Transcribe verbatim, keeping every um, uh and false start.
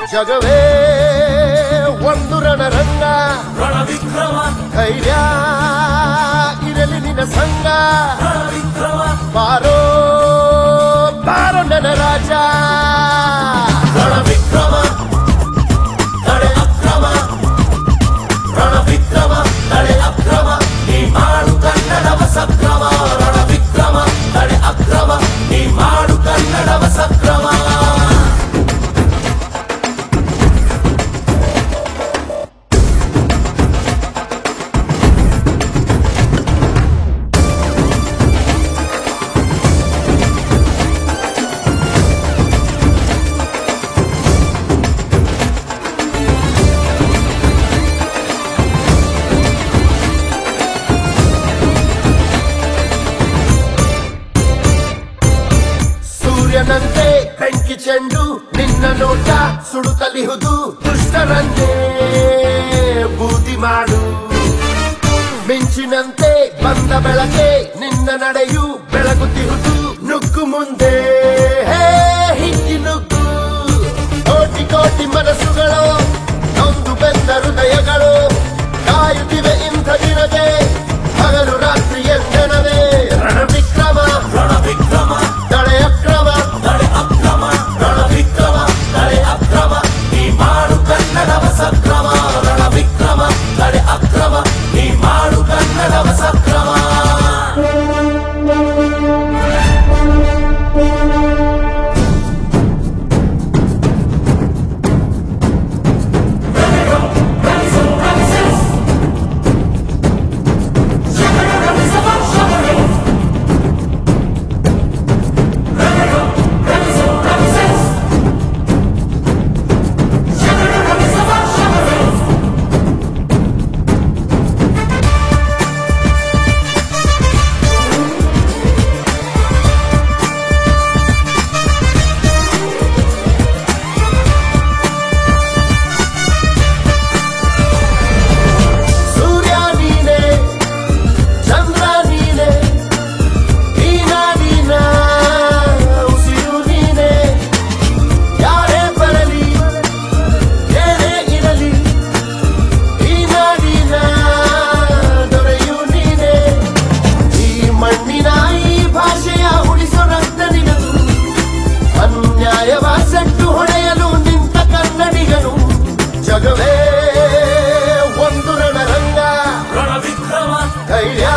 ಜಗವೇ ಒಂದು ರಣರಂಗ ರಣವಿಕ್ರಮ ಧೈರ್ಯ ಇರಲಿ ನಿನ್ನ ಸಂಗ ರಣವಿಕ್ರಮ ಬಾರೋ ಬಾರೋ ನನ್ನ ರಾಜ ರಣವಿಕ್ರಮ ತಡೆ ಅಕ್ರಮ ರಣವಿಕ್ರಮ ತಡೆ ಅಕ್ರಮ ನೀ ಮಾಡು ಕನ್ನಡವ ಸಕ್ರಮ ರಣವಿಕ್ರಮ ತಡೆ ಅಕ್ರಮ ನೀ ಮಾಡು ಕನ್ನಡವ ಸಕ್ರಮ ಸೂರ್ಯನಂತೆ ಬೆಂಕಿ ಚೆಂಡು ನಿನ್ನ ನೋಟ ಸುಡುತ್ತಲಿಹುದು ದುಷ್ಟರನ್ನೇ ಬೂದಿ ಮಾಡು ಮಿಂಚಿನಂತೆ ಬಂದ ಬೆಳಕೆ ನಿನ್ನ ನಡೆಯು ಬೆಳಗುತ್ತಿಹುದು ನುಗ್ಗು ಮುಂದೆ ಹೇ ಹಿಂಗಿ ನುಗ್ಗು ಕೋಟಿ ಕೋಟಿ ಮನಸ್ಸುಗಳು ನೊಂದು ಬೆಂದ ಹೃದಯಗಳು ಕಾಯುತ್ತಿವೆ ಇಂಥ ದಿನದೇ ಹಗಲು ರಾತ್ರಿ ಎಂದೆನವೇ ರಣವಿಕ್ರಮ ರಣವಿಕ್ರಮ ತಡೆ ಅಕ್ರಮ ತಡೆ ಅಕ್ರಮ ರಣವಿಕ್ರಮ ತಡೆ ಅಕ್ರಮ ನೀ ಮಾಡು ಕನ್ನಡವ ಸಕ್ರಮ ರಣವಿಕ್ರಮ ತಡೆ ಅಕ್ರಮ ನೀ ಮಾಡು ಕನ್ನಡವ ಸಕ್ರಮ ಸೆಟ್ಟು ಹೊಡೆಯಲು ನಿಂತ ಕನ್ನಡಿಗನು ಜಗವೇ ಒಂದು ರಣರಂಗ ರಣವಿಕ್ರಮ ಧೈರ್ಯ